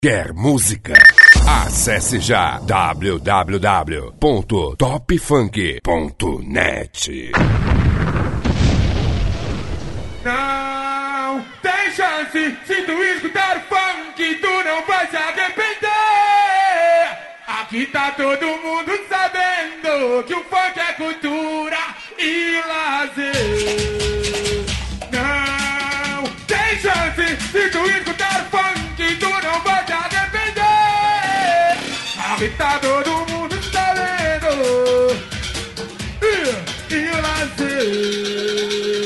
Quer música? Acesse já www.topfunk.net. Não tem chance, se tu escutar o funk, tu não vai se arrepender. Aqui tá todo mundo sabendo que o funk é cultura e lazer. Não tem chance, se tu escutar o funk, tu não vai se arrepender. Aqui tá todo mundo sabendo e lazer.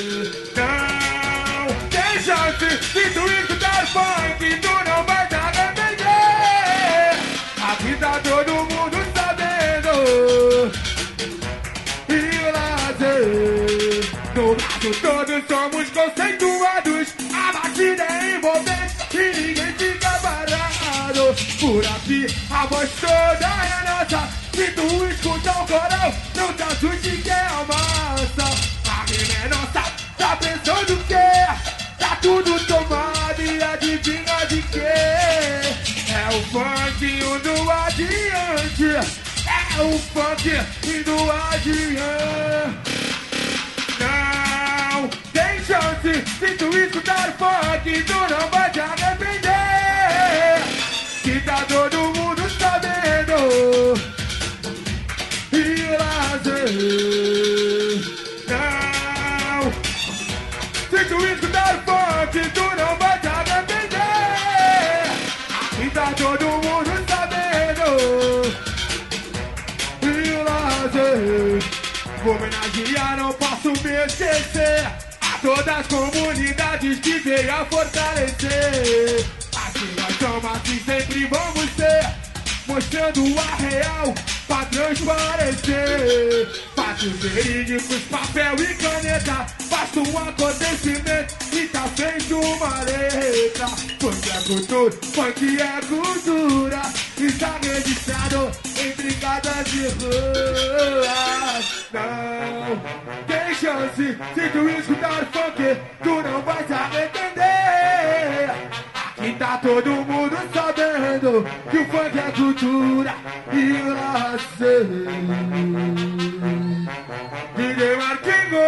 Se tu escutar funk, tu não vai se arrepender. Aqui tá todo mundo sabendo. E o lazer. No Brasil todos somos conceituados. A batida é envolvente e ninguém fica parado. Por aqui a voz toda é nossa. Se tu escutar o coral, não te assuste que é a massa. A rima é nossa, tá pensando o quê? Tá tudo tomado e adivinha de quê? É o funk indo adiante. É o funk indo adiante. Não tem chance, se tu escutar o funk, tu não vai te arrepender. Que tá todo mundo sabendo. E lazer. Não, se tu escutar o funk, tu não vai te arrepender. Aqui tá todo mundo sabendo. E o lazer. Vou homenagear, não posso me esquecer a todas as comunidades que veio a fortalecer. Assim nós somos, assim sempre vamos ser, mostrando a real pra transparecer. Fatos verídicos, papel e caneta, basta um acontecimento e tá feito uma letra. Funk é cultura, funk é cultura, está registrado em brigadas de ruas. Não tem chance, se tu escutar funk, tu não vai se arrepender. Aqui tá todo mundo sabendo que o funk é cultura e lazer. DJ Marquinho,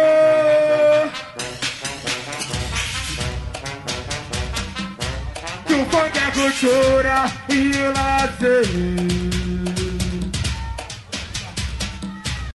que o funk é cultura e lazer.